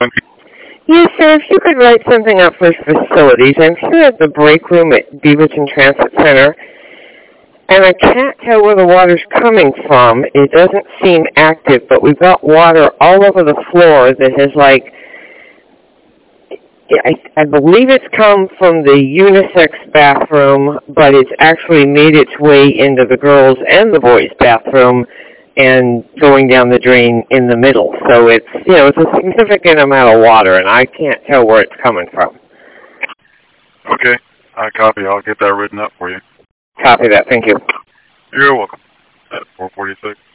Yes, sir, if you could write something up for facilities. I'm here at the break room at Beaverton Transit Center, and I can't tell where the water's coming from. It doesn't seem active, but we've got water all over the floor that has, I believe it's come from the unisex bathroom, but it's actually made its way into the girls' and the boys' bathroom and going down the drain in the middle. So it's a significant amount of water, and I can't tell where it's coming from. Okay, I copy. I'll get that written up for you. Copy that. Thank you. You're welcome. At 446.